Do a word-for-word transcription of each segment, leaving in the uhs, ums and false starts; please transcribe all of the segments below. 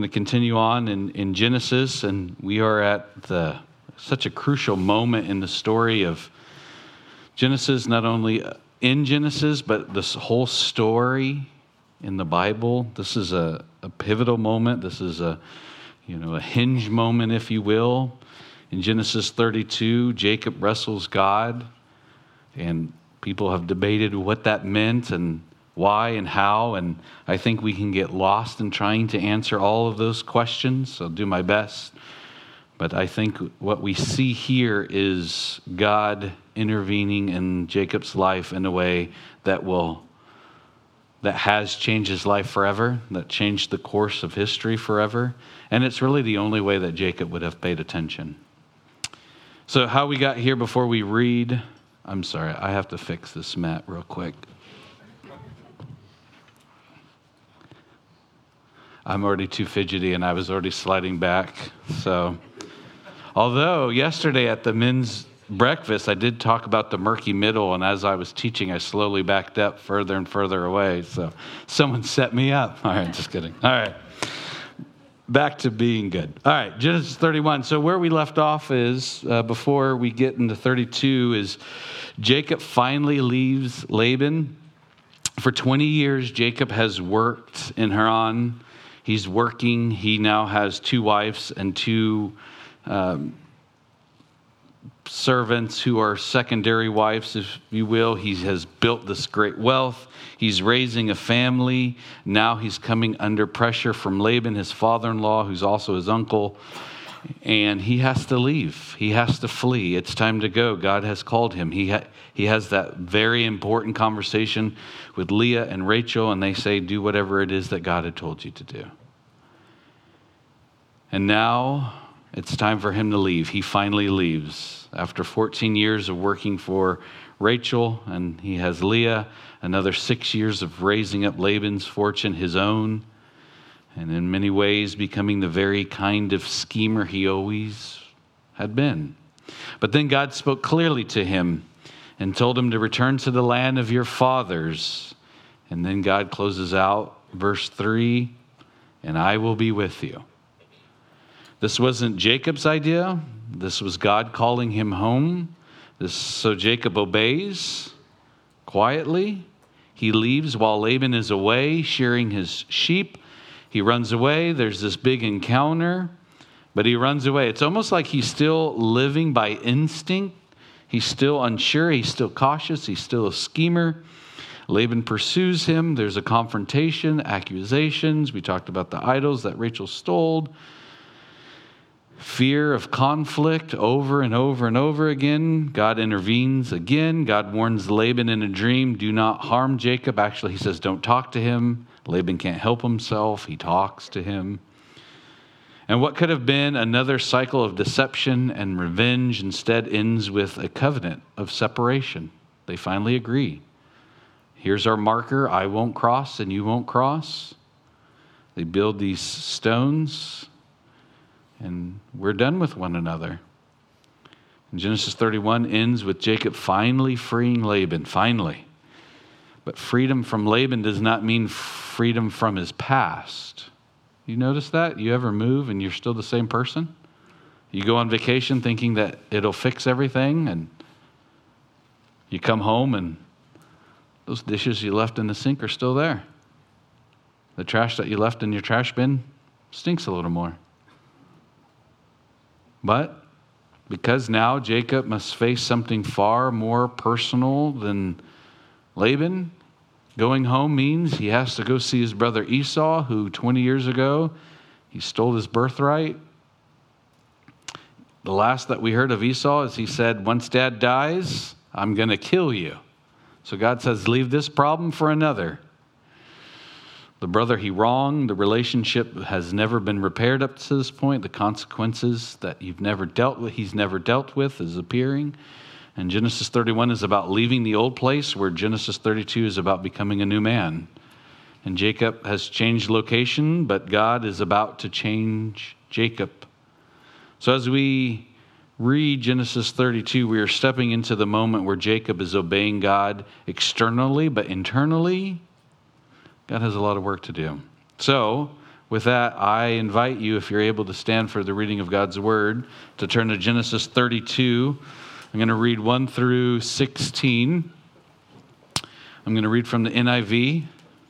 going to continue on in, in Genesis, and we are at the such a crucial moment in the story of Genesis, not only in Genesis, but this whole story in the Bible. This is a, a pivotal moment. This is a, you know, a hinge moment, if you will. In Genesis thirty-two, Jacob wrestles God, and people have debated what that meant and why and how, and I think we can get lost in trying to answer all of those questions. I'll do my best. But I think what we see here is God intervening in Jacob's life in a way that will, that has changed his life forever, that changed the course of history forever. And it's really the only way that Jacob would have paid attention. So how we got here before we read, I'm sorry, I have to fix this mat real quick. I'm already too fidgety and I was already sliding back. So, although yesterday at the men's breakfast, I did talk about the murky middle, and as I was teaching, I slowly backed up further and further away. So someone set me up. All right, just kidding. All right. Back to being good. All right, Genesis thirty-one. So where we left off is, uh, before we get into thirty-two, is Jacob finally leaves Laban. For twenty years, Jacob has worked in Haran. He's working. He now has two wives and two um, servants who are secondary wives, if you will. He has built this great wealth. He's raising a family. Now he's coming under pressure from Laban, his father-in-law, who's also his uncle. And he has to leave. He has to flee. It's time to go. God has called him. He ha- he has that very important conversation with Leah and Rachel, and they say, do whatever it is that God had told you to do. And now it's time for him to leave. He finally leaves. After fourteen years of working for Rachel, and he has Leah, another six years of raising up Laban's fortune, his own, and in many ways becoming the very kind of schemer he always had been. But then God spoke clearly to him and told him to return to the land of your fathers. And then God closes out verse three, and I will be with you. This wasn't Jacob's idea. This was God calling him home. This, so Jacob obeys quietly. He leaves while Laban is away shearing his sheep. He runs away. There's this big encounter, but he runs away. It's almost like he's still living by instinct. He's still unsure. He's still cautious. He's still a schemer. Laban pursues him. There's a confrontation, accusations. We talked about the idols that Rachel stole. Fear of conflict over and over and over again. God intervenes again. God warns Laban in a dream, do not harm Jacob. Actually, he says, don't talk to him. Laban can't help himself. He talks to him. And what could have been another cycle of deception and revenge instead ends with a covenant of separation. They finally agree. Here's our marker. I won't cross and you won't cross. They build these stones, and we're done with one another. And Genesis thirty-one ends with Jacob finally freeing Laban, finally. But freedom from Laban does not mean freedom from his past. You notice that? You ever move and you're still the same person? You go on vacation thinking that it'll fix everything, and you come home and those dishes you left in the sink are still there. The trash that you left in your trash bin stinks a little more. But because now Jacob must face something far more personal than Laban, going home means he has to go see his brother Esau, who twenty years ago, he stole his birthright. The last that we heard of Esau is he said, once dad dies, I'm going to kill you. So God says, leave this problem for another. The brother he wronged, the relationship has never been repaired up to this point. The consequences that you've never dealt with, he's never dealt with, is appearing. And Genesis thirty-one is about leaving the old place, where Genesis thirty-two is about becoming a new man. And Jacob has changed location, but God is about to change Jacob. So as we read Genesis thirty-two, we are stepping into the moment where Jacob is obeying God externally, but internally, God has a lot of work to do. So with that, I invite you, if you're able to stand for the reading of God's word, to turn to Genesis thirty-two. I'm going to read one through sixteen. I'm going to read from the N I V.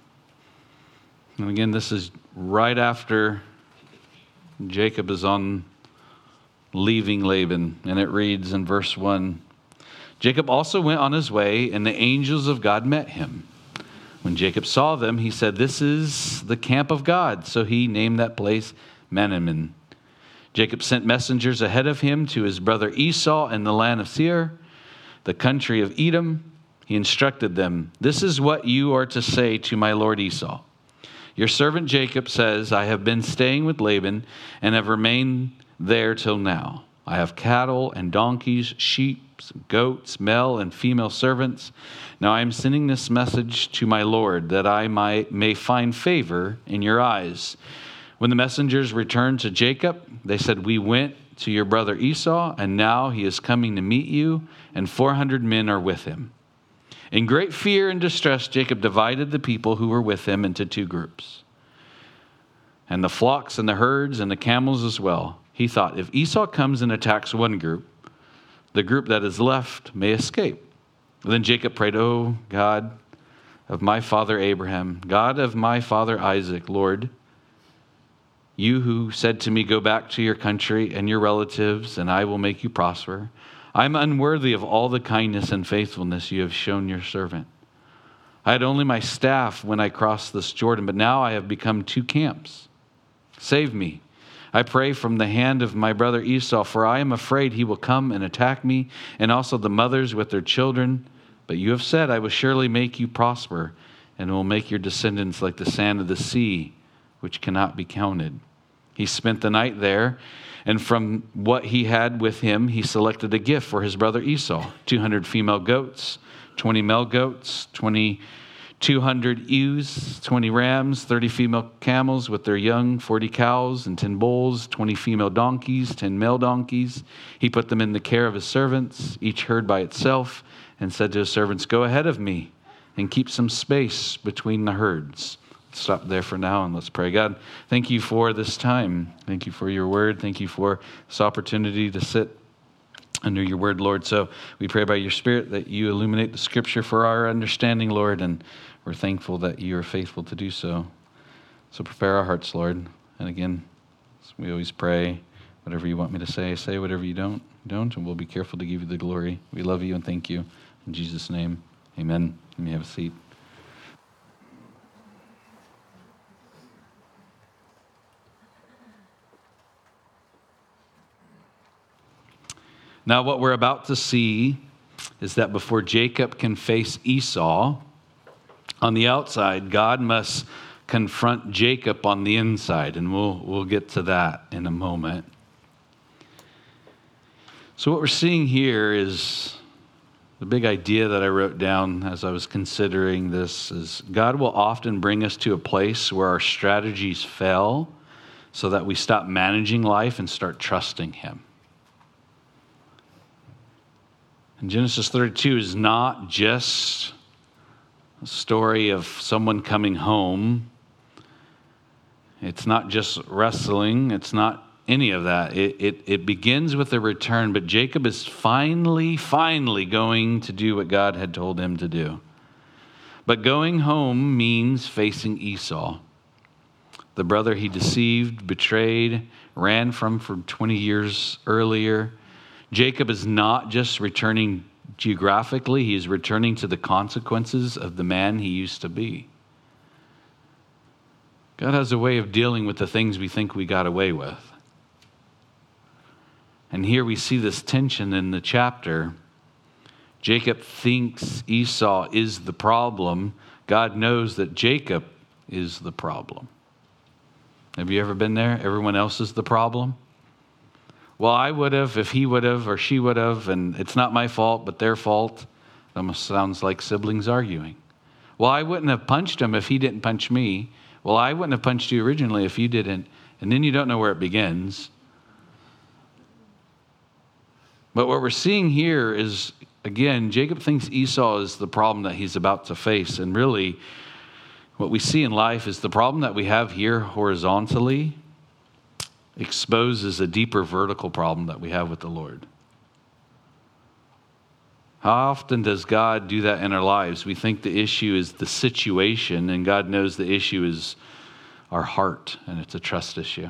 And again, this is right after Jacob is on leaving Laban. And it reads in verse one, Jacob also went on his way, and the angels of God met him. When Jacob saw them, he said, "This is the camp of God." So he named that place Manamin. Jacob sent messengers ahead of him to his brother Esau in the land of Seir, the country of Edom. He instructed them, "This is what you are to say to my lord Esau. Your servant Jacob says, I have been staying with Laban and have remained there till now. I have cattle and donkeys, sheep, goats, male and female servants. Now I am sending this message to my lord, that I might, may find favor in your eyes." When the messengers returned to Jacob, they said, "We went to your brother Esau, and now he is coming to meet you, and four hundred men are with him." In great fear and distress, Jacob divided the people who were with him into two groups, and the flocks and the herds and the camels as well. He thought, if Esau comes and attacks one group, the group that is left may escape. Then Jacob prayed, "O God of my father Abraham, God of my father Isaac, Lord, you who said to me, 'Go back to your country and your relatives, and I will make you prosper,' I am unworthy of all the kindness and faithfulness you have shown your servant. I had only my staff when I crossed this Jordan, but now I have become two camps. Save me, I pray, from the hand of my brother Esau, for I am afraid he will come and attack me, and also the mothers with their children. But you have said, I will surely make you prosper, and will make your descendants like the sand of the sea, which cannot be counted." He spent the night there, and from what he had with him, he selected a gift for his brother Esau, two hundred female goats, twenty male goats, two hundred ewes, twenty rams, thirty female camels with their young, forty cows and ten bulls, twenty female donkeys, ten male donkeys. He put them in the care of his servants, each herd by itself, and said to his servants, "Go ahead of me and keep some space between the herds." Stop there for now and let's pray. God, thank you for this time. Thank you for your word. Thank you for this opportunity to sit under your word, Lord. So we pray by your Spirit that you illuminate the scripture for our understanding, Lord, and we're thankful that you are faithful to do so. So prepare our hearts, Lord. And again, we always pray, whatever you want me to say, say whatever you don't, don't, and we'll be careful to give you the glory. We love you and thank you. In Jesus' name, amen. You may have a seat. Now, what we're about to see is that before Jacob can face Esau on the outside, God must confront Jacob on the inside, and we'll we'll get to that in a moment. So what we're seeing here is the big idea that I wrote down as I was considering this is God will often bring us to a place where our strategies fail so that we stop managing life and start trusting him. And Genesis thirty-two is not just a story of someone coming home. It's not just wrestling. It's not any of that. It, it, it begins with a return, but Jacob is finally, finally going to do what God had told him to do. But going home means facing Esau, the brother he deceived, betrayed, ran from for twenty years earlier. Jacob is not just returning geographically, he is returning to the consequences of the man he used to be. God has a way of dealing with the things we think we got away with. And here we see this tension in the chapter. Jacob thinks Esau is the problem. God knows that Jacob is the problem. Have you ever been there? Everyone else is the problem? Well, I would have, if he would have, or she would have, and it's not my fault, but their fault. It almost sounds like siblings arguing. Well, I wouldn't have punched him if he didn't punch me. Well, I wouldn't have punched you originally if you didn't. And then you don't know where it begins. But what we're seeing here is, again, Jacob thinks Esau is the problem that he's about to face. And really, What we see in life is the problem that we have here horizontally exposes a deeper vertical problem that we have with the Lord. How often does God do that in our lives? We think the issue is the situation, and God knows the issue is our heart, and it's a trust issue.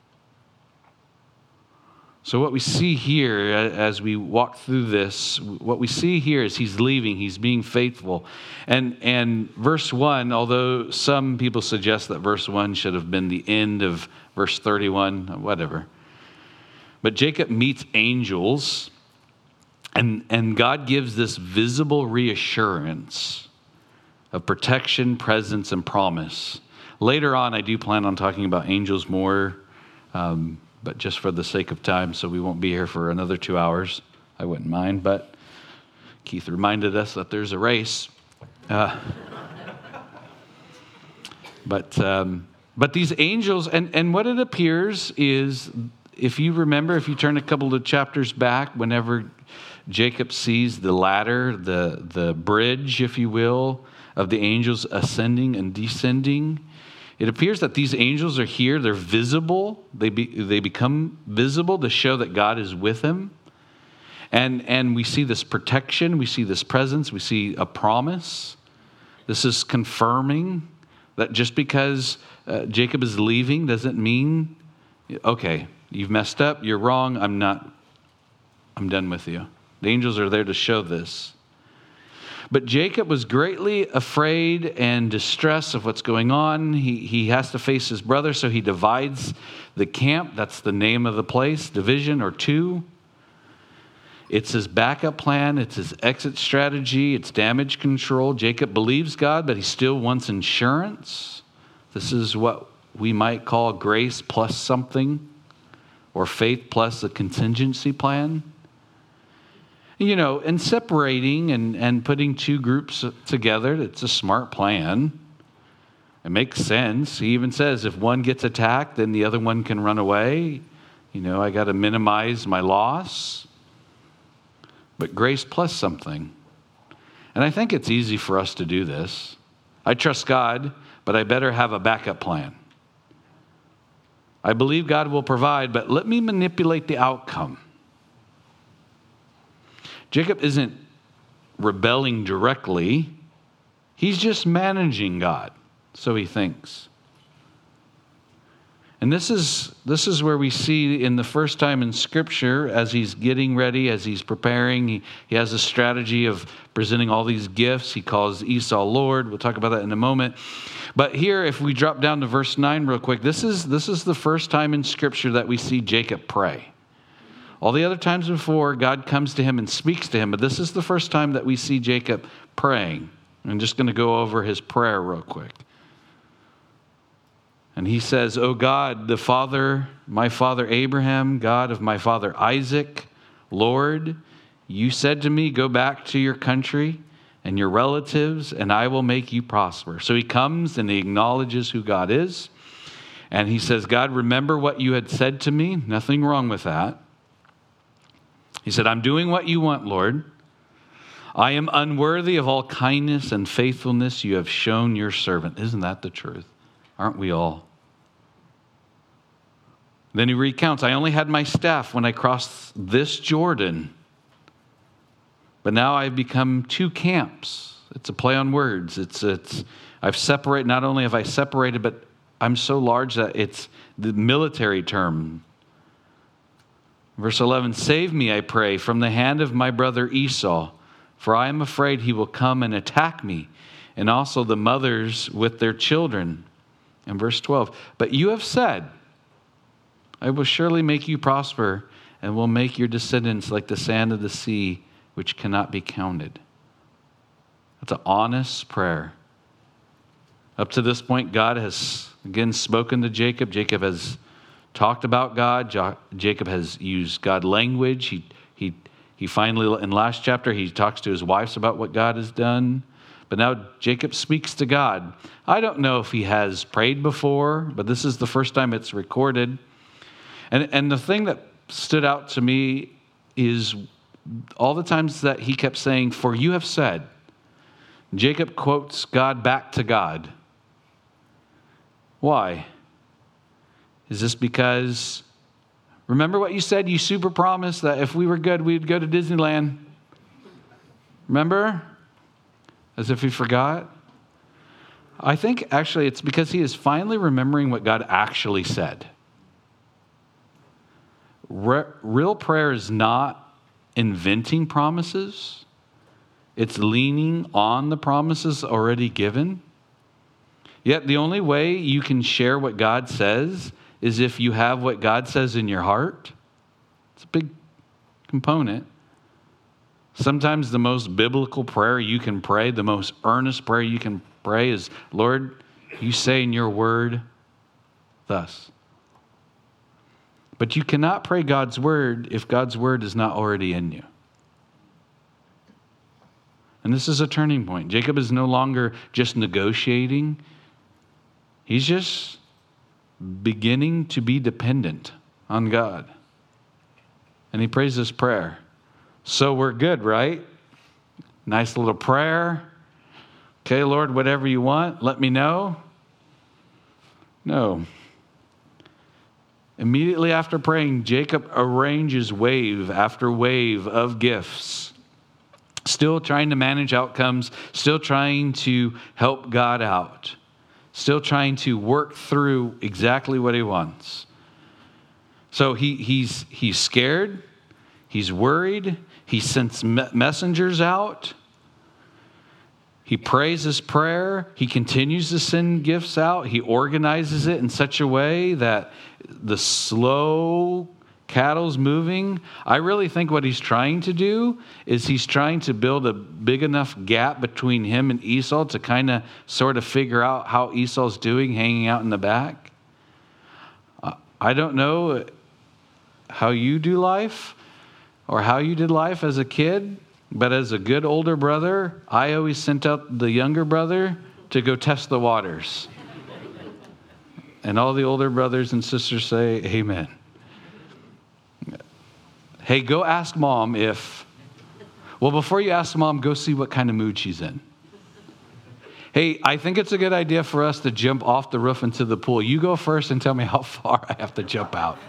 So what we see here as we walk through this, what we see here is he's leaving, he's being faithful. And and verse one, although some people suggest that verse one should have been the end of verse thirty-one, whatever. But Jacob meets angels, and, and God gives this visible reassurance of protection, presence, and promise. Later on, I do plan on talking about angels more, um, but just for the sake of time, so we won't be here for another two hours. I wouldn't mind, but Keith reminded us that there's a race. Uh, but um, but these angels, and, and what it appears is, if you remember, if you turn a couple of chapters back, whenever Jacob sees the ladder, the, the bridge, if you will, of the angels ascending and descending, it appears that these angels are here. They're visible. They be, they become visible to show that God is with him. And, and we see this protection. We see this presence. We see a promise. This is confirming that just because uh, Jacob is leaving doesn't mean, okay, you've messed up. You're wrong. I'm not, I'm done with you. The angels are there to show this. But Jacob was greatly afraid and distressed of what's going on. He, he has to face his brother, so he divides the camp. That's the name of the place, division or two. It's his backup plan. It's his exit strategy. It's damage control. Jacob believes God, but he still wants insurance. This is what we might call grace plus something, or faith plus a contingency plan. You know, and separating and, and putting two groups together, it's a smart plan. It makes sense. He even says if one gets attacked, then the other one can run away. You know, I got to minimize my loss. But grace plus something. And I think it's easy for us to do this. I trust God, but I better have a backup plan. I believe God will provide, but let me manipulate the outcome. Jacob isn't rebelling directly. He's just managing God, so he thinks. And this is this is where we see in the first time in Scripture, as he's getting ready, as he's preparing, he, he has a strategy of presenting all these gifts. He calls Esau Lord. We'll talk about that in a moment. But here, if we drop down to verse nine real quick, this is this is the first time in Scripture that we see Jacob pray. All the other times before, God comes to him and speaks to him, but this is the first time that we see Jacob praying. I'm just going to go over his prayer real quick. And he says, "O God, the Father, my father Abraham, God of my father Isaac, Lord, you said to me, go back to your country and your relatives, and I will make you prosper." So he comes and he acknowledges who God is. And he says, God, remember what you had said to me. Nothing wrong with that. He said, I'm doing what you want, Lord. I am unworthy of all kindness and faithfulness you have shown your servant. Isn't that the truth? Aren't we all? Then he recounts, I only had my staff when I crossed this Jordan, but now I've become two camps. It's a play on words. It's, it's, I've separated, not only have I separated, but I'm so large that it's the military term. Verse eleven, save me, I pray, from the hand of my brother Esau, for I am afraid he will come and attack me, and also the mothers with their children. And verse twelve, but you have said, I will surely make you prosper, and will make your descendants like the sand of the sea, which cannot be counted. That's an honest prayer. Up to this point, God has again spoken to Jacob. Jacob has talked about God. Jo- Jacob has used God language. He he he finally, in last chapter, he talks to his wives about what God has done. But now Jacob speaks to God. I don't know if he has prayed before, but this is the first time it's recorded. And and the thing that stood out to me is all the times that he kept saying, for you have said. Jacob quotes God back to God. Why? Is this because, remember what you said? You super promised that if we were good, we'd go to Disneyland. Remember? As if he forgot. I think actually it's because he is finally remembering what God actually said. Re- real prayer is not inventing promises. It's leaning on the promises already given. Yet the only way you can share what God says is if you have what God says in your heart. It's a big component. Sometimes the most biblical prayer you can pray, the most earnest prayer you can pray is, Lord, you say in your word thus. But you cannot pray God's word if God's word is not already in you. And this is a turning point. Jacob is no longer just negotiating. He's just beginning to be dependent on God. And he prays this prayer. So we're good, right? Nice little prayer. Okay, Lord, whatever you want, let me know. No. Immediately after praying, Jacob arranges wave after wave of gifts. Still trying to manage outcomes, still trying to help God out, still trying to work through exactly what he wants. So he, he's, he's scared, he's worried, he sends messengers out. He prays his prayer. He continues to send gifts out. He organizes it in such a way that the slow cattle's moving. I really think what he's trying to do is he's trying to build a big enough gap between him and Esau to kind of sort of figure out how Esau's doing hanging out in the back. I don't know how you do life or how you did life as a kid, but as a good older brother, I always sent out the younger brother to go test the waters. And all the older brothers and sisters say, amen. Hey, go ask mom if, well, before you ask mom, go see what kind of mood she's in. Hey, I think it's a good idea for us to jump off the roof into the pool. You go first and tell me how far I have to jump out.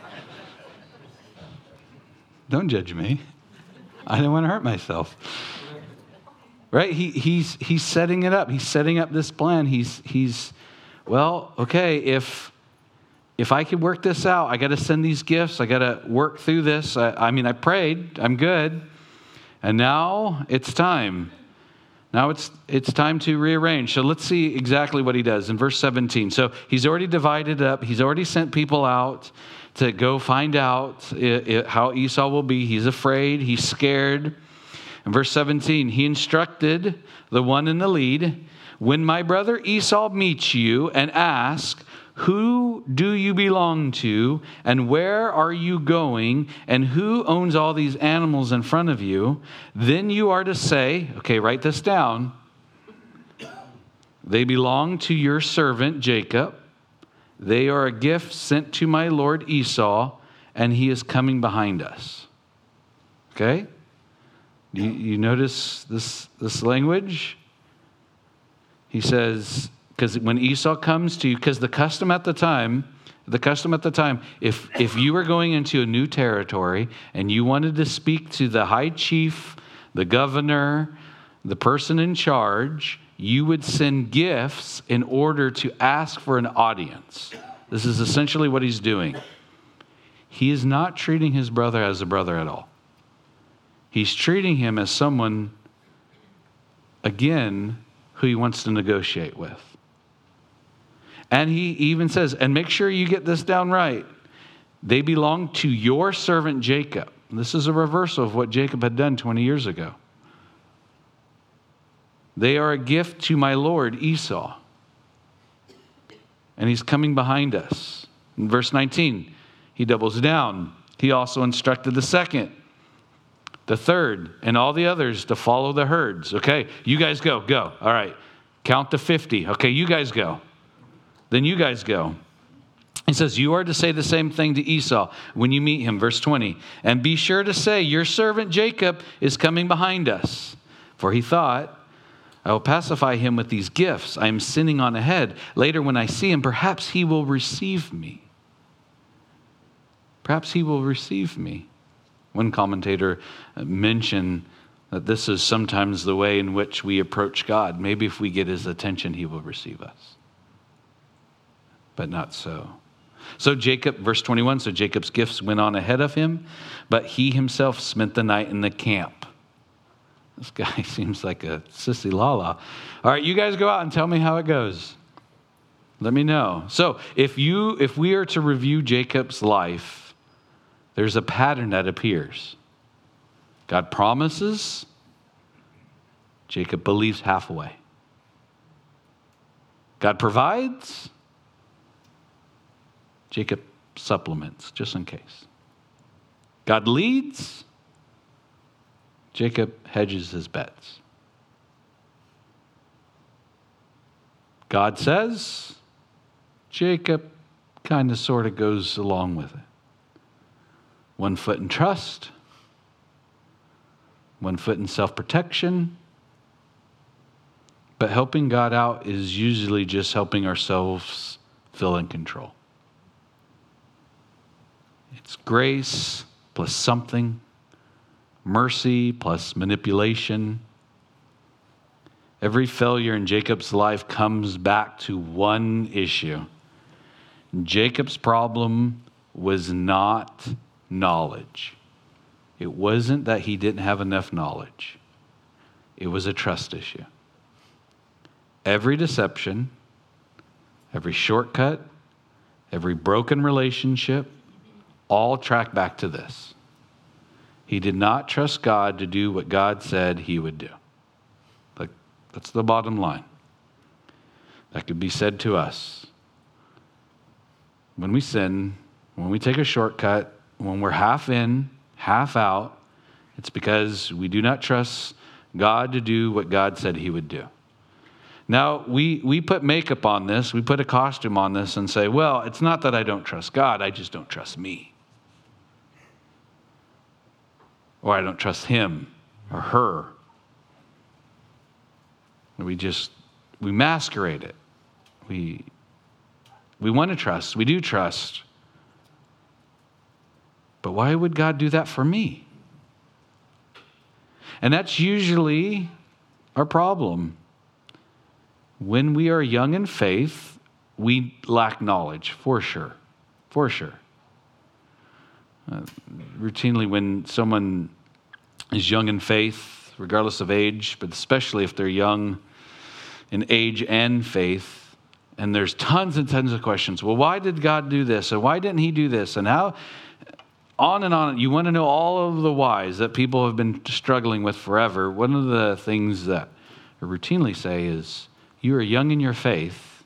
Don't judge me. I don't want to hurt myself. Right? He, he's, he's setting it up. He's setting up this plan. He's, he's well, okay, if, if I could work this out, I got to send these gifts. I got to work through this. I, I mean, I prayed. I'm good. And now it's time. Now it's it's time to rearrange. So let's see exactly what he does in verse seventeen. So he's already divided up. He's already sent people out to go find out it, it, how Esau will be. He's afraid. He's scared. In verse seventeen, he instructed the one in the lead, when my brother Esau meets you and asks, who do you belong to, and where are you going, and who owns all these animals in front of you? Then you are to say, okay, write this down. They belong to your servant Jacob. They are a gift sent to my lord Esau, and he is coming behind us. Okay? You, you notice this, this language? He says, because when Esau comes to you, because the custom at the time, the custom at the time, if if you were going into a new territory and you wanted to speak to the high chief, the governor, the person in charge, you would send gifts in order to ask for an audience. This is essentially what he's doing. He is not treating his brother as a brother at all. He's treating him as someone, again, who he wants to negotiate with. And he even says, and make sure you get this down right, they belong to your servant Jacob. This is a reversal of what Jacob had done twenty years ago. They are a gift to my lord Esau. And he's coming behind us. In verse nineteen, he doubles down. He also instructed the second, the third, and all the others to follow the herds. Okay, you guys go, go. All right, count to fifty. Okay, you guys go. Then you guys go. He says, you are to say the same thing to Esau when you meet him. Verse twenty, and be sure to say, your servant Jacob is coming behind us. For he thought, I will pacify him with these gifts. I am sinning on ahead. Later when I see him, perhaps he will receive me. Perhaps he will receive me. One commentator mentioned that this is sometimes the way in which we approach God. Maybe if we get his attention, he will receive us. But not so. So Jacob, verse twenty-one, so Jacob's gifts went on ahead of him, but he himself spent the night in the camp. This guy seems like a sissy lala. All right, you guys go out and tell me how it goes. Let me know. So if you, if we are to review Jacob's life, there's a pattern that appears. God promises, Jacob believes halfway. God provides, Jacob supplements, just in case. God leads, Jacob hedges his bets. God says, Jacob kind of sort of goes along with it. One foot in trust, one foot in self-protection. But helping God out is usually just helping ourselves feel in control. It's grace plus something, mercy plus manipulation. Every failure in Jacob's life comes back to one issue. Jacob's problem was not knowledge. It wasn't that he didn't have enough knowledge. It was a trust issue. Every deception, every shortcut, every broken relationship, all track back to this. He did not trust God to do what God said he would do. Like, that's the bottom line. That could be said to us. When we sin, when we take a shortcut, when we're half in, half out, it's because we do not trust God to do what God said he would do. Now, we, we put makeup on this, we put a costume on this and say, well, it's not that I don't trust God, I just don't trust me. Or I don't trust him or her. And we just, we masquerade it. We, we want to trust, we do trust. But why would God do that for me? And that's usually our problem. When we are young in faith, we lack knowledge, for sure, for sure. Uh, routinely when someone is young in faith, regardless of age, but especially if they're young in age and faith, and there's tons and tons of questions. Well, why did God do this? And why didn't he do this? And how? On and on. You want to know all of the whys that people have been struggling with forever. One of the things that I routinely say is, you are young in your faith,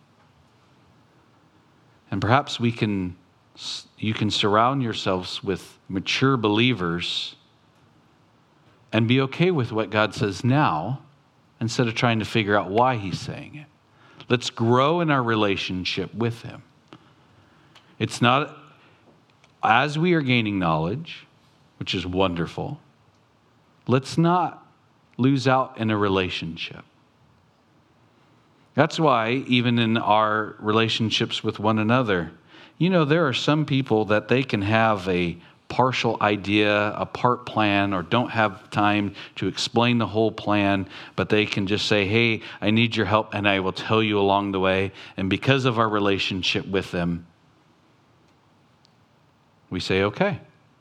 and perhaps we can, you can surround yourselves with mature believers and be okay with what God says now instead of trying to figure out why he's saying it. Let's grow in our relationship with him. It's not, as we are gaining knowledge, which is wonderful, let's not lose out in a relationship. That's why even in our relationships with one another, you know, there are some people that they can have a partial idea, a part plan, or don't have time to explain the whole plan, but they can just say, hey, I need your help, and I will tell you along the way. And because of our relationship with them, we say, okay.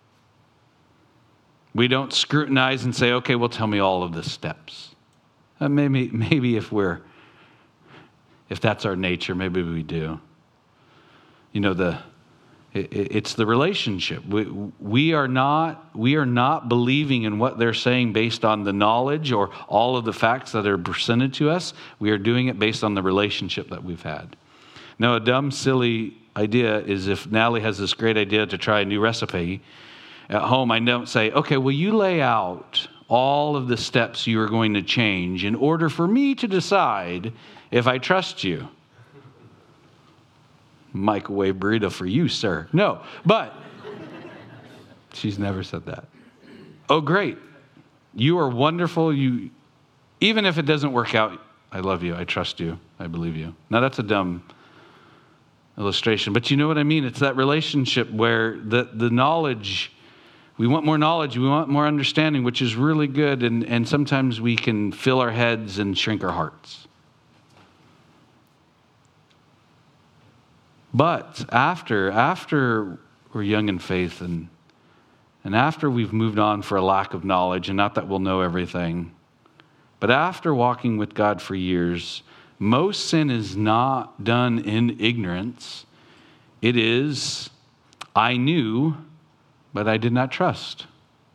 We don't scrutinize and say, okay, well, tell me all of the steps. Uh, maybe, maybe if we're If that's our nature, maybe we do. You know, the it, it's the relationship. We, we are not we are not believing in what they're saying based on the knowledge or all of the facts that are presented to us. We are doing it based on the relationship that we've had. Now, a dumb, silly idea is if Natalie has this great idea to try a new recipe at home, I don't say, okay, will you lay out all of the steps you are going to change in order for me to decide if I trust you. Microwave burrito for you, sir. No, but she's never said that. Oh, great. You are wonderful. You, Even if it doesn't work out, I love you, I trust you, I believe you. Now that's a dumb illustration, but you know what I mean? It's that relationship where the, the knowledge, we want more knowledge, we want more understanding, which is really good, and, and sometimes we can fill our heads and shrink our hearts. But after, after we're young in faith and, and after we've moved on for a lack of knowledge, and not that we'll know everything, but after walking with God for years, most sin is not done in ignorance. It is, I knew, but I did not trust.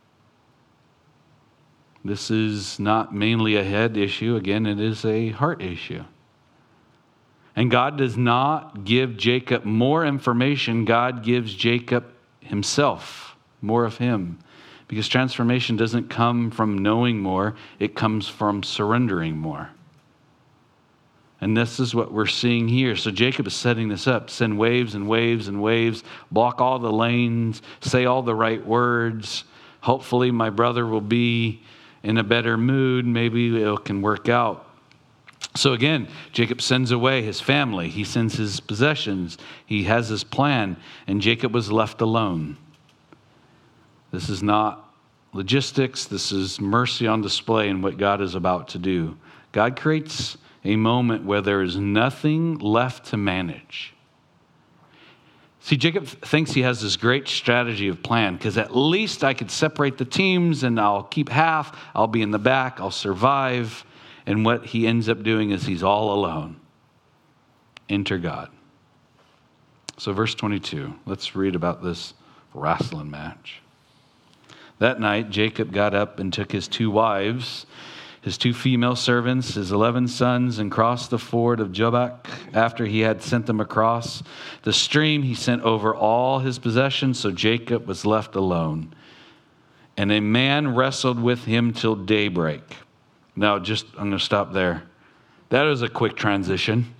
This is not mainly a head issue. Again, it is a heart issue. And God does not give Jacob more information. God gives Jacob himself, more of him. Because transformation doesn't come from knowing more. It comes from surrendering more. And this is what we're seeing here. So Jacob is setting this up. Send waves and waves and waves. Block all the lanes. Say all the right words. Hopefully my brother will be in a better mood. Maybe it can work out. So again, Jacob sends away his family. He sends his possessions. He has his plan. And Jacob was left alone. This is not logistics. This is mercy on display in what God is about to do. God creates a moment where there is nothing left to manage. See, Jacob thinks he has this great strategy of plan, because at least I could separate the teams and I'll keep half. I'll be in the back. I'll survive. And what he ends up doing is he's all alone. Enter God. So verse twenty-two, let's read about this wrestling match. That night, Jacob got up and took his two wives, his two female servants, his eleven sons, and crossed the ford of Jabbok. After he had sent them across the stream, he sent over all his possessions, so Jacob was left alone. And a man wrestled with him till daybreak. Now, just, I'm going to stop there. That was a quick transition.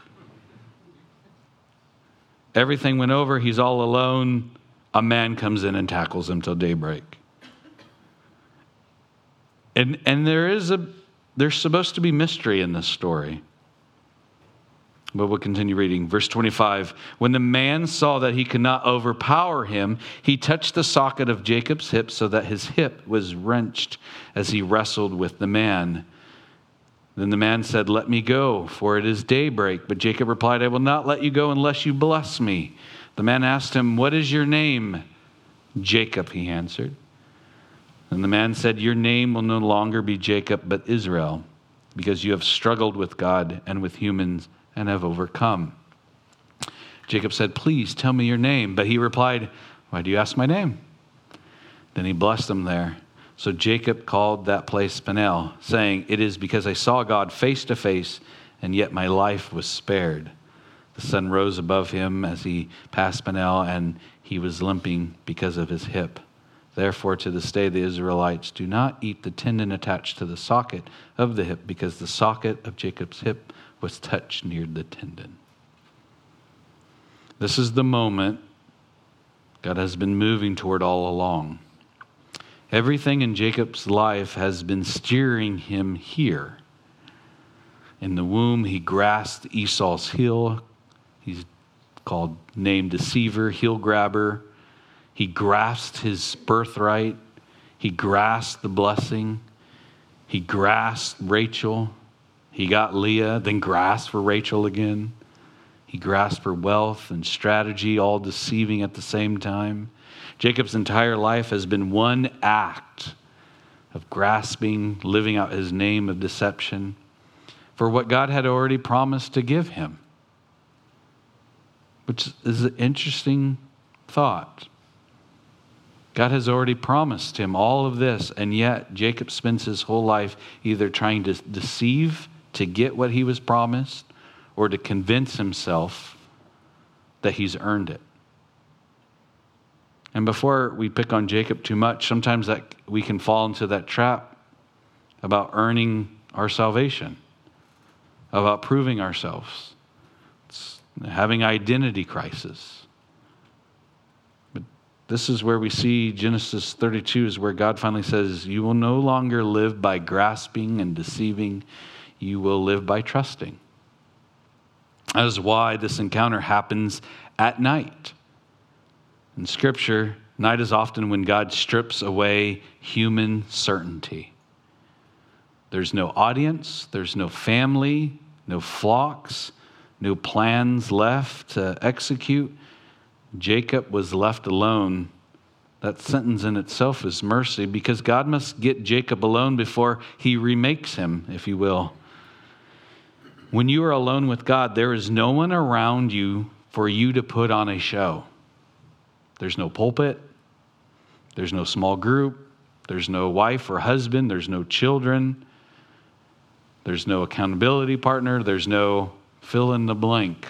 Everything went over. He's all alone. A man comes in and tackles him till daybreak. And and there is a, there's supposed to be mystery in this story. But we'll continue reading. Verse twenty-five, when the man saw that he could not overpower him, he touched the socket of Jacob's hip so that his hip was wrenched as he wrestled with the man. Then the man said, let me go, for it is daybreak. But Jacob replied, I will not let you go unless you bless me. The man asked him, what is your name? Jacob, he answered. And the man said, your name will no longer be Jacob, but Israel, because you have struggled with God and with humans and have overcome. Jacob said, please tell me your name. But he replied, why do you ask my name? Then he blessed him there. So Jacob called that place Peniel, saying, it is because I saw God face to face, and yet my life was spared. The sun rose above him as he passed Peniel, and he was limping because of his hip. Therefore, to this day, the Israelites do not eat the tendon attached to the socket of the hip, because the socket of Jacob's hip was touched near the tendon. This is the moment God has been moving toward all along. Everything in Jacob's life has been steering him here. In the womb, he grasped Esau's heel. He's called named deceiver, heel grabber. He grasped his birthright. He grasped the blessing. He grasped Rachel. He got Leah, then grasped for Rachel again. He grasped for wealth and strategy, all deceiving at the same time. Jacob's entire life has been one act of grasping, living out his name of deception for what God had already promised to give him, which is an interesting thought. God has already promised him all of this, and yet Jacob spends his whole life either trying to deceive to get what he was promised or to convince himself that he's earned it. And before we pick on Jacob too much, sometimes that we can fall into that trap about earning our salvation, about proving ourselves. It's having identity crisis. But This is where we see Genesis thirty-two is where God finally says, you will no longer live by grasping and deceiving. You will live by trusting. That is why this encounter happens at night. In Scripture, night is often when God strips away human certainty. There's no audience, there's no family, no flocks, no plans left to execute. Jacob was left alone. That sentence in itself is mercy, because God must get Jacob alone before he remakes him, if you will. When you are alone with God, there is no one around you for you to put on a show. There's no pulpit. There's no small group. There's no wife or husband. There's no children. There's no accountability partner. There's no fill in the blank.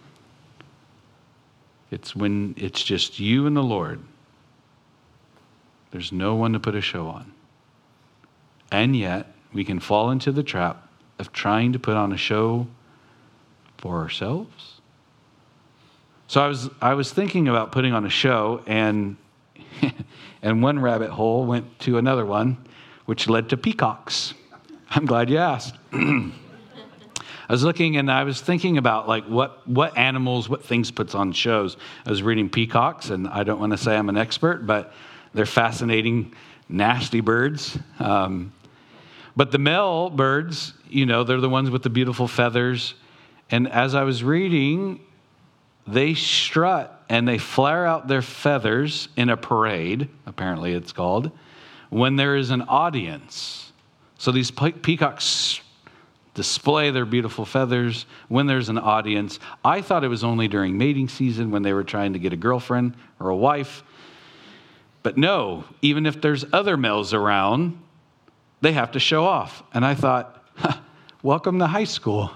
It's when it's just you and the Lord. There's no one to put a show on. And yet, we can fall into the trap of trying to put on a show for ourselves. So I was I was thinking about putting on a show, and and one rabbit hole went to another one, which led to peacocks. I'm glad you asked. I was looking and I was thinking about like what, what animals, what things puts on shows. I was reading peacocks, and I don't want to say I'm an expert, but they're fascinating, nasty birds. Um, but the male birds, you know, they're the ones with the beautiful feathers. And as I was reading, they strut and they flare out their feathers in a parade, apparently it's called, when there is an audience. So these pe- peacocks display their beautiful feathers when there's an audience. I thought it was only during mating season when they were trying to get a girlfriend or a wife. But no, even if there's other males around, they have to show off. And I thought, huh, welcome to high school.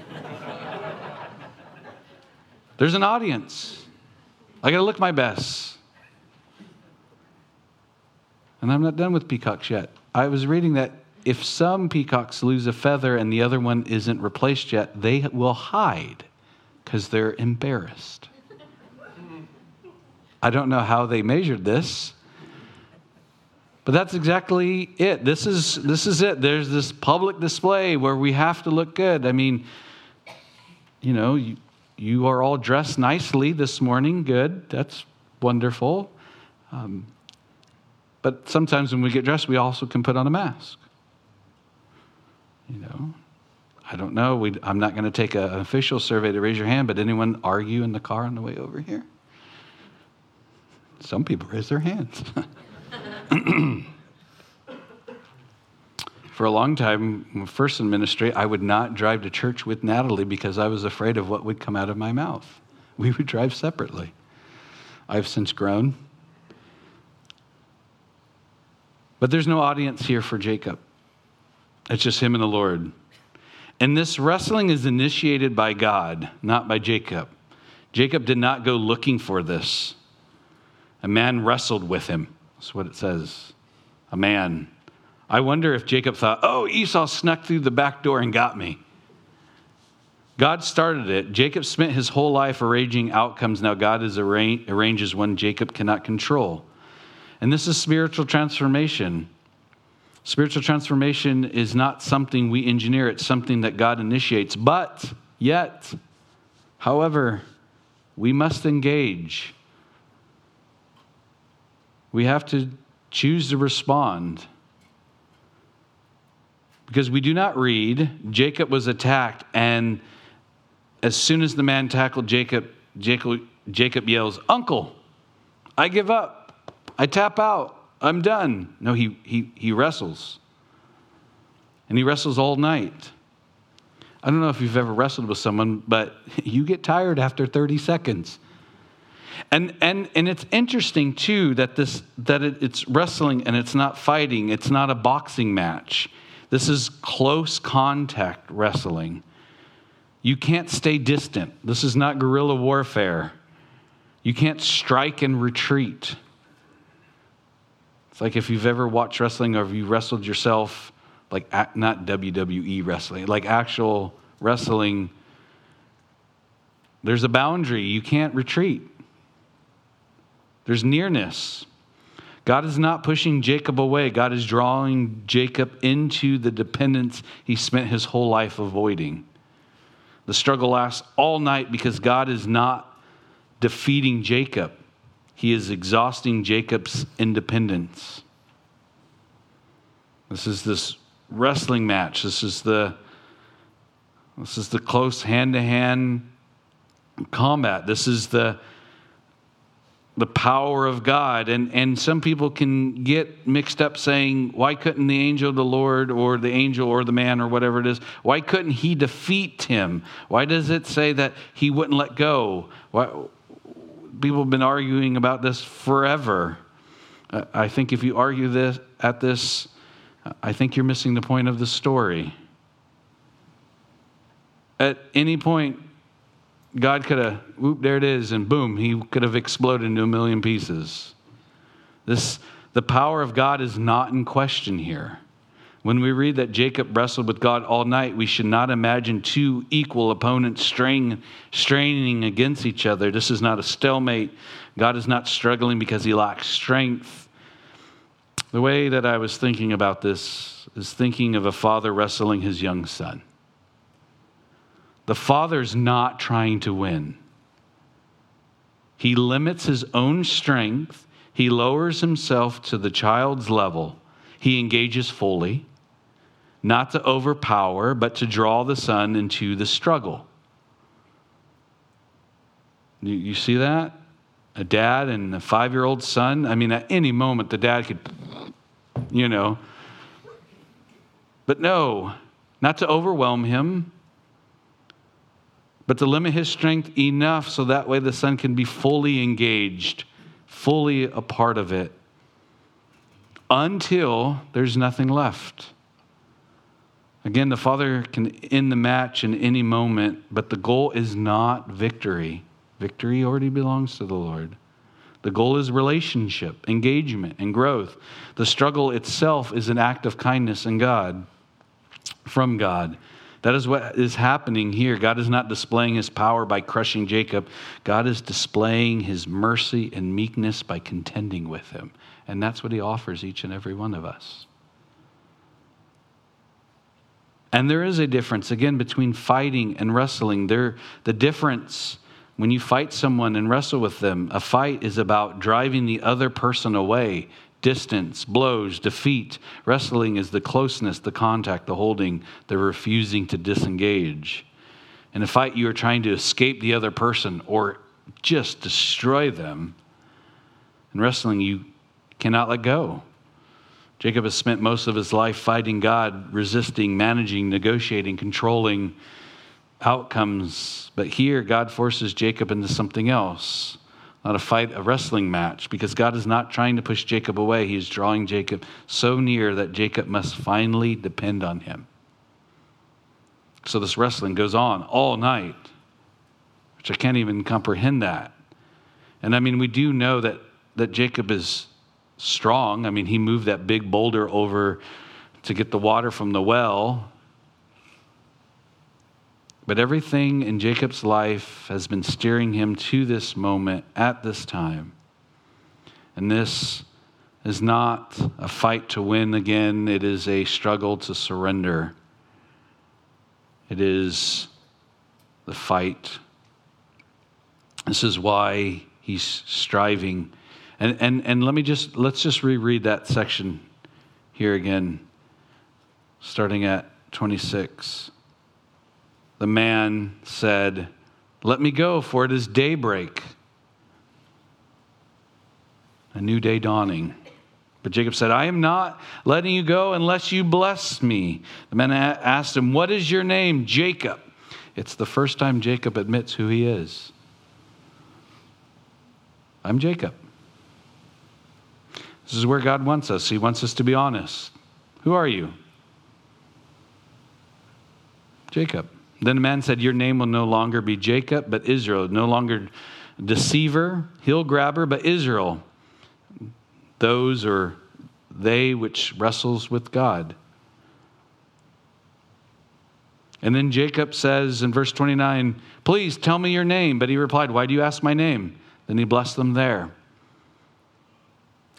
There's an audience. I got to look my best. And I'm not done with peacocks yet. I was reading that if some peacocks lose a feather and the other one isn't replaced yet, they will hide because they're embarrassed. I don't know how they measured this, but that's exactly it. This is this is it. There's this public display where we have to look good. I mean, you know, you, you are all dressed nicely this morning. Good. That's wonderful. Um, but sometimes when we get dressed, we also can put on a mask. You know, I don't know. We, I'm not going to take a, an official survey to raise your hand, but anyone argue in the car on the way over here? Some people raise their hands. For a long time, first in ministry, I would not drive to church with Natalie because I was afraid of what would come out of my mouth. We would drive separately. I've since grown. But there's no audience here for Jacob. It's just him and the Lord. And this wrestling is initiated by God, not by Jacob. Jacob did not go looking for this. A man wrestled with him. That's what it says. A man. I wonder if Jacob thought, oh, Esau snuck through the back door and got me. God started it. Jacob spent his whole life arranging outcomes. Now God is arra- arranges one Jacob cannot control. And this is spiritual transformation. Spiritual transformation is not something we engineer. It's something that God initiates. But yet, however, we must engage. We have to choose to respond. Because we do not read, Jacob was attacked, and as soon as the man tackled Jacob, Jacob, Jacob yells, "Uncle, I give up. I tap out. I'm done." No, he, he, he wrestles. And he wrestles all night. I don't know if you've ever wrestled with someone, but you get tired after thirty seconds. And and and it's interesting too that this that it, it's wrestling and it's not fighting. It's not a boxing match. This is close contact wrestling. You can't stay distant. This is not guerrilla warfare. You can't strike and retreat. It's like if you've ever watched wrestling or if you wrestled yourself, like not W W E wrestling, like actual wrestling, there's a boundary. You can't retreat. There's nearness. God is not pushing Jacob away. God is drawing Jacob into the dependence he spent his whole life avoiding. The struggle lasts all night because God is not defeating Jacob. He is exhausting Jacob's independence. This is this wrestling match. This is the this is the close hand-to-hand combat. This is the the power of God. And, and some people can get mixed up saying, why couldn't the angel of the Lord or the angel or the man or whatever it is, why couldn't he defeat him? Why does it say that he wouldn't let go? Why, people have been arguing about this forever. I think if you argue this at this, I think you're missing the point of the story. At any point, God could have, whoop, there it is, and boom, he could have exploded into a million pieces. This, the power of God is not in question here. When we read that Jacob wrestled with God all night, we should not imagine two equal opponents straining, straining against each other. This is not a stalemate. God is not struggling because he lacks strength. The way that I was thinking about this is thinking of a father wrestling his young son. The father's not trying to win. He limits his own strength. He lowers himself to the child's level. He engages fully, not to overpower, but to draw the son into the struggle. You, you see that? A dad and a five-year-old son. I mean, at any moment, the dad could, you know. But no, not to overwhelm him, but to limit his strength enough so that way the son can be fully engaged, fully a part of it, until there's nothing left. Again, the father can end the match in any moment, but the goal is not victory. Victory already belongs to the Lord. The goal is relationship, engagement, and growth. The struggle itself is an act of kindness in God, from God. That is what is happening here. God is not displaying his power by crushing Jacob. God is displaying his mercy and meekness by contending with him. And that's what he offers each and every one of us. And there is a difference, again, between fighting and wrestling. There, the difference, when you fight someone and wrestle with them, a fight is about driving the other person away. Distance, blows, defeat. Wrestling is the closeness, the contact, the holding, the refusing to disengage. In a fight, you are trying to escape the other person or just destroy them. In wrestling, you cannot let go. Jacob has spent most of his life fighting God, resisting, managing, negotiating, controlling outcomes. But here, God forces Jacob into something else. Not a fight, a wrestling match, because God is not trying to push Jacob away. He is drawing Jacob so near that Jacob must finally depend on him. So this wrestling goes on all night, which I can't even comprehend that. And I mean, we do know that, that Jacob is strong. I mean, he moved that big boulder over to get the water from the well. But everything in Jacob's life has been steering him to this moment at this time. And this is not a fight to win again. It is a struggle to surrender. It is the fight. This is why he's striving. And and and let me just let's just reread that section here again, starting at twenty-six. The man said, "Let me go, for it is daybreak." A new day dawning. But Jacob said, "I am not letting you go unless you bless me." The man asked him, "What is your name?" "Jacob." It's the first time Jacob admits who he is. I'm Jacob. This is where God wants us. He wants us to be honest. Who are you? Jacob. Then the man said, "Your name will no longer be Jacob, but Israel." No longer deceiver, heel grabber, but Israel. Those or they which wrestles with God. And then Jacob says in verse twenty-nine, "Please tell me your name." But he replied, "Why do you ask my name?" Then he blessed them there.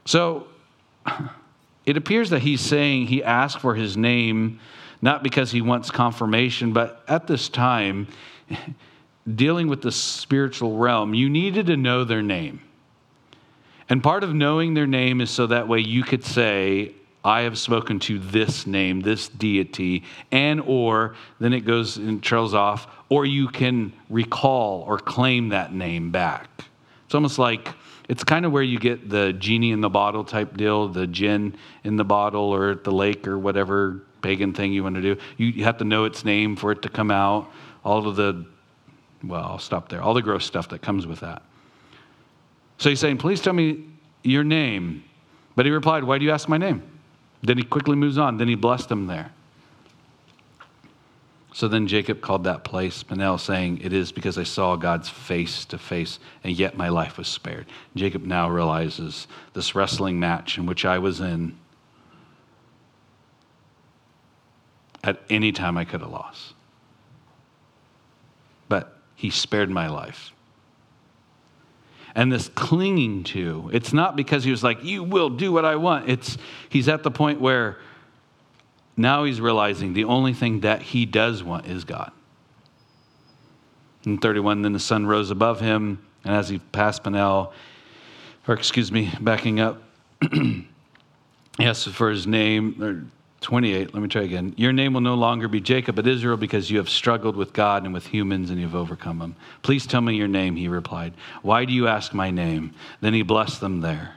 So it appears that he's saying he asked for his name not because he wants confirmation, but at this time, dealing with the spiritual realm, you needed to know their name. And part of knowing their name is so that way you could say, I have spoken to this name, this deity, and or, then it goes and trails off, or you can recall or claim that name back. It's almost like, it's kind of where you get the genie in the bottle type deal, the gin in the bottle or at the lake or whatever pagan thing you want to do. You, you have to know its name for it to come out. All of the, well, I'll stop there. All the gross stuff that comes with that. So he's saying, please tell me your name. But he replied, why do you ask my name? Then he quickly moves on. Then he blessed him there. So then Jacob called that place Peniel, saying, it is because I saw God's face to face, and yet my life was spared. Jacob now realizes this wrestling match in which I was in, at any time I could have lost. But he spared my life. And this clinging to, it's not because he was like, you will do what I want. It's he's at the point where now he's realizing the only thing that he does want is God. In thirty-one, then the sun rose above him, and as he passed Peniel, or excuse me, backing up, he asked for his name, or twenty-eight, let me try again. Your name will no longer be Jacob, but Israel, because you have struggled with God and with humans and you've overcome them. Please tell me your name, he replied. Why do you ask my name? Then he blessed them there.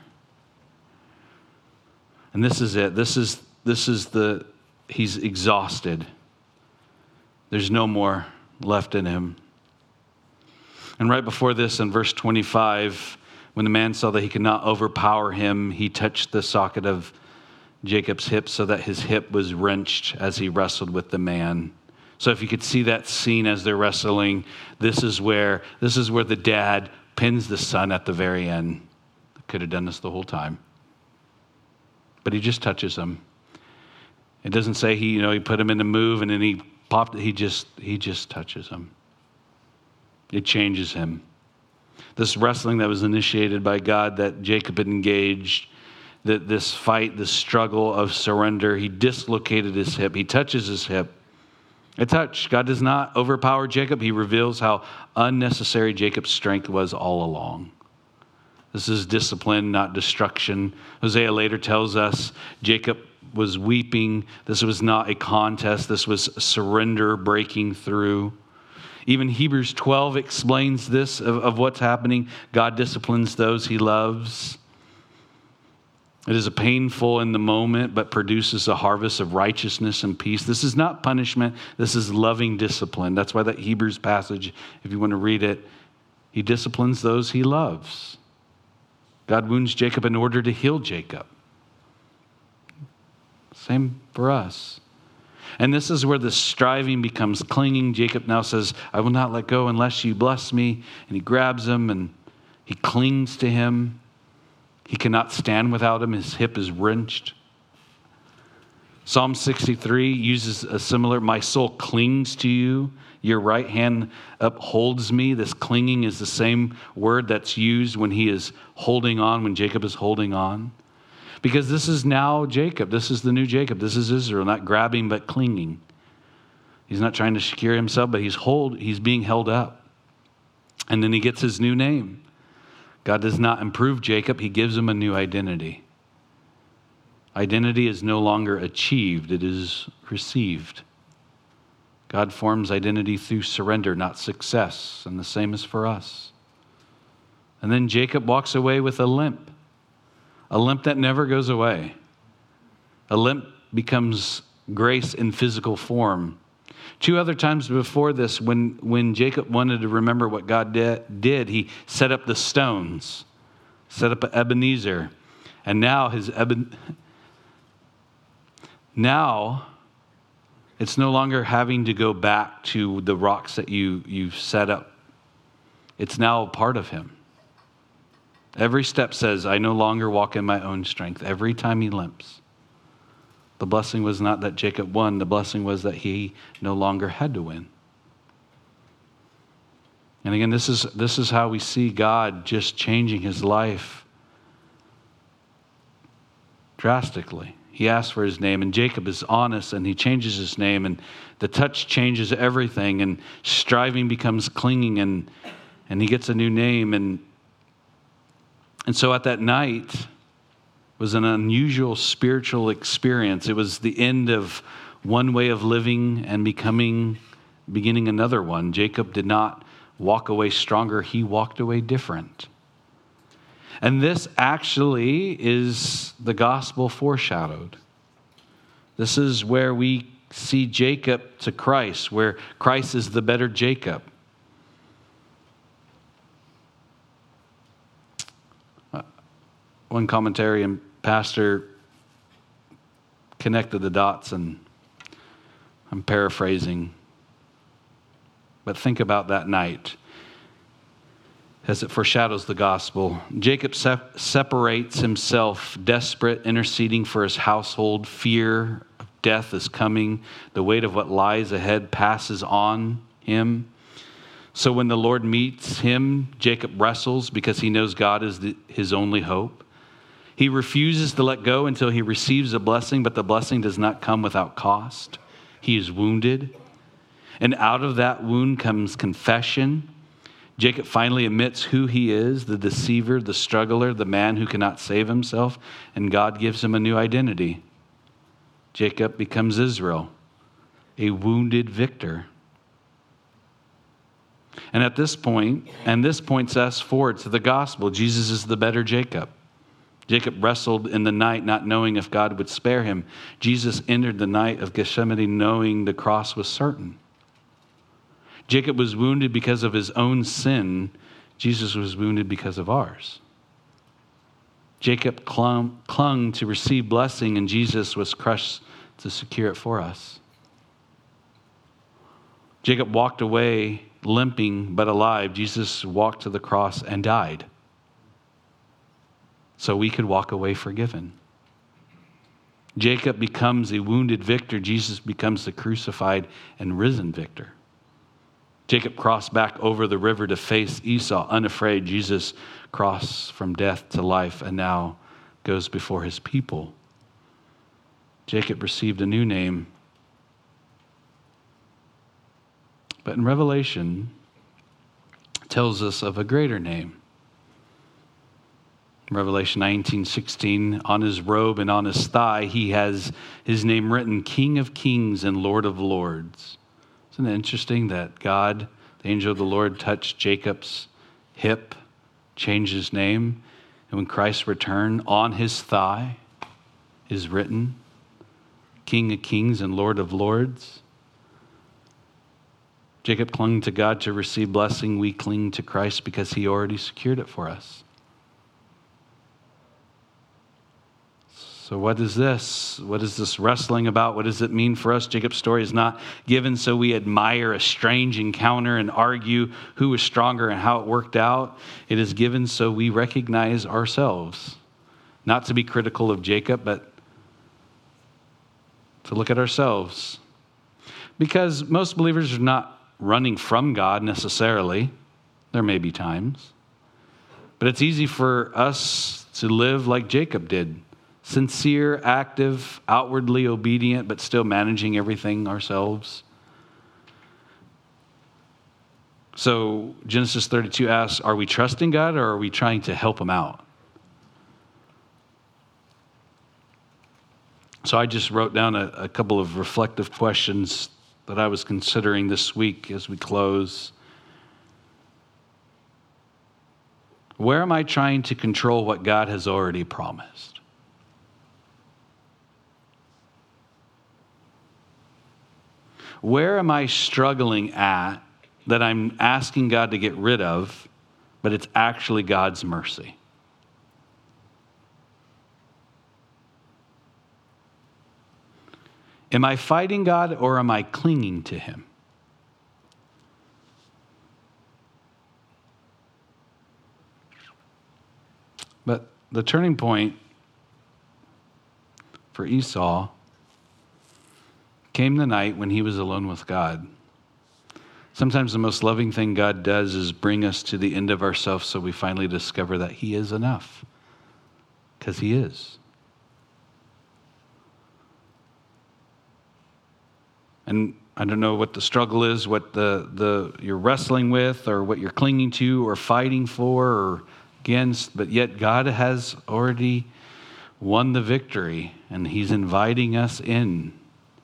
And this is it. This is, this is the, he's exhausted. There's no more left in him. And right before this, in verse twenty-five, when the man saw that he could not overpower him, he touched the socket of Jacob's hip so that his hip was wrenched as he wrestled with the man. So if you could see that scene as they're wrestling, this is where this is where the dad pins the son at the very end. Could have done this the whole time. But he just touches him. It doesn't say he, you know, he put him in a move and then he popped it. He just he just touches him. It changes him. This wrestling that was initiated by God that Jacob had engaged, that this fight, this struggle of surrender, he dislocated his hip. He touches his hip. A touch. God does not overpower Jacob. He reveals how unnecessary Jacob's strength was all along. This is discipline, not destruction. Hosea later tells us Jacob was weeping. This was not a contest. This was surrender breaking through. Even Hebrews twelve explains this of, of what's happening. God disciplines those he loves. It is a painful in the moment, but produces a harvest of righteousness and peace. This is not punishment. This is loving discipline. That's why that Hebrews passage, if you want to read it, he disciplines those he loves. God wounds Jacob in order to heal Jacob. Same for us. And this is where the striving becomes clinging. Jacob now says, I will not let go unless you bless me. And he grabs him and he clings to him. He cannot stand without him. His hip is wrenched. Psalm sixty-three uses a similar, my soul clings to you. Your right hand upholds me. This clinging is the same word that's used when he is holding on, when Jacob is holding on. Because this is now Jacob. This is the new Jacob. This is Israel, not grabbing but clinging. He's not trying to secure himself, but he's hold. He's being held up. And then he gets his new name. God does not improve Jacob. He gives him a new identity. Identity is no longer achieved. It is received. God forms identity through surrender, not success. And the same is for us. And then Jacob walks away with a limp. A limp that never goes away. A limp becomes grace in physical form. Two other times before this, when, when Jacob wanted to remember what God did, did, he set up the stones, set up an Ebenezer. And now his Eben, now it's no longer having to go back to the rocks that you, you've set up. It's now a part of him. Every step says, I no longer walk in my own strength. Every time he limps. The blessing was not that Jacob won. The blessing was that he no longer had to win. And again, this is, this is how we see God just changing his life. drastically. He asks for his name, and Jacob is honest, and he changes his name, and the touch changes everything, and striving becomes clinging, and and he gets a new name. And, and so at that night was an unusual spiritual experience. It was the end of one way of living and becoming, beginning another one. Jacob did not walk away stronger. He walked away different. And this actually is the gospel foreshadowed. This is where we see Jacob to Christ, where Christ is the better Jacob. Uh, one commentary and pastor connected the dots, and I'm paraphrasing, but think about that night as it foreshadows the gospel. Jacob se- separates himself, desperate, interceding for his household. Fear of death is coming. The weight of what lies ahead passes on him. So when the Lord meets him, Jacob wrestles because he knows God is the, his only hope. He refuses to let go until he receives a blessing, but the blessing does not come without cost. He is wounded. And out of that wound comes confession. Jacob finally admits who he is, the deceiver, the struggler, the man who cannot save himself, and God gives him a new identity. Jacob becomes Israel, a wounded victor. And at this point, and this points us forward to the gospel, Jesus is the better Jacob. Jacob wrestled in the night, not knowing if God would spare him. Jesus entered the night of Gethsemane knowing the cross was certain. Jacob was wounded because of his own sin. Jesus was wounded because of ours. Jacob clung, clung to receive blessing, and Jesus was crushed to secure it for us. Jacob walked away limping but alive. Jesus walked to the cross and died so we could walk away forgiven. Jacob becomes a wounded victor. Jesus becomes the crucified and risen victor. Jacob crossed back over the river to face Esau unafraid. Jesus crossed from death to life and now goes before his people. Jacob received a new name. But in Revelation, it tells us of a greater name. Revelation nineteen sixteen, on his robe and on his thigh, he has his name written, King of Kings and Lord of Lords. Isn't it interesting that God, the angel of the Lord, touched Jacob's hip, changed his name, and when Christ returned, on his thigh is written, King of Kings and Lord of Lords. Jacob clung to God to receive blessing. We cling to Christ because he already secured it for us. So what is this? What is this wrestling about? What does it mean for us? Jacob's story is not given so we admire a strange encounter and argue who was stronger and how it worked out. It is given so we recognize ourselves. Not to be critical of Jacob, but to look at ourselves. Because most believers are not running from God necessarily. There may be times. But it's easy for us to live like Jacob did. Sincere, active, outwardly obedient, but still managing everything ourselves. So Genesis thirty-two asks, are we trusting God or are we trying to help him out? So I just wrote down a, a couple of reflective questions that I was considering this week as we close. Where am I trying to control what God has already promised? Where am I struggling at that I'm asking God to get rid of, but it's actually God's mercy? Am I fighting God or am I clinging to him? But the turning point for Esau came the night when he was alone with God. Sometimes the most loving thing God does is bring us to the end of ourselves so we finally discover that he is enough. Because he is. And I don't know what the struggle is, what the, the you're wrestling with, or what you're clinging to or fighting for or against, but yet God has already won the victory, and he's inviting us in.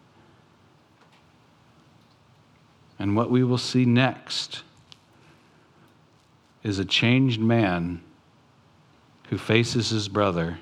And what we will see next is a changed man who faces his brother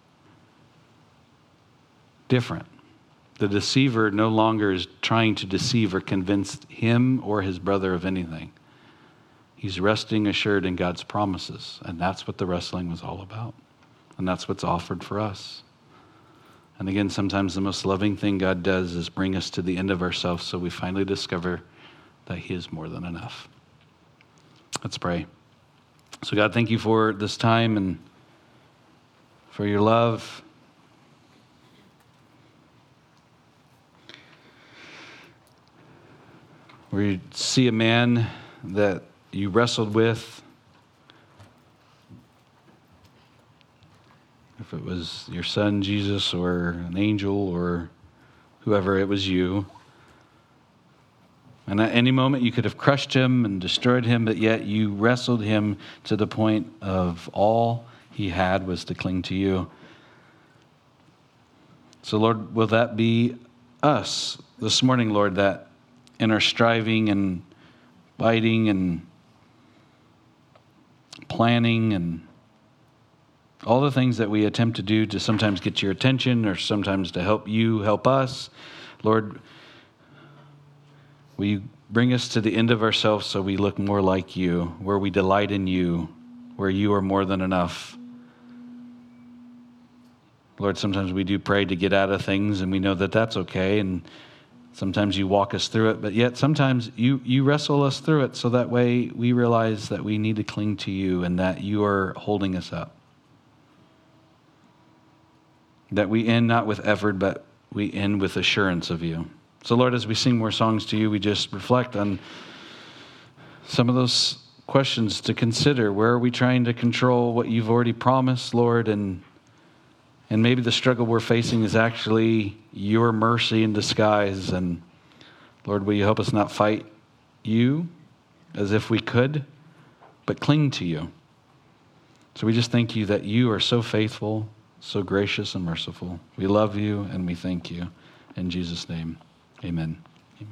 different. The deceiver no longer is trying to deceive or convince him or his brother of anything. He's resting assured in God's promises, and that's what the wrestling was all about. And that's what's offered for us. And again, sometimes the most loving thing God does is bring us to the end of ourselves so we finally discover that he is more than enough. Let's pray. So God, thank you for this time and for your love. Where you see a man that you wrestled with, if it was your son Jesus or an angel or whoever, it was you. And at any moment you could have crushed him and destroyed him, but yet you wrestled him to the point of all he had was to cling to you. So Lord, will that be us this morning, Lord, that in our striving and fighting and planning and all the things that we attempt to do to sometimes get your attention or sometimes to help you help us, Lord, will you bring us to the end of ourselves so we look more like you, where we delight in you, where you are more than enough. Lord, sometimes we do pray to get out of things, and we know that that's okay, and sometimes you walk us through it, but yet sometimes you, you wrestle us through it so that way we realize that we need to cling to you and that you are holding us up. That we end not with effort, but we end with assurance of you. So Lord, as we sing more songs to you, we just reflect on some of those questions to consider. Where are we trying to control what you've already promised, Lord? And and maybe the struggle we're facing is actually your mercy in disguise. And Lord, will you help us not fight you as if we could, but cling to you. So we just thank you that you are so faithful, so gracious and merciful. We love you and we thank you. In Jesus' name, amen.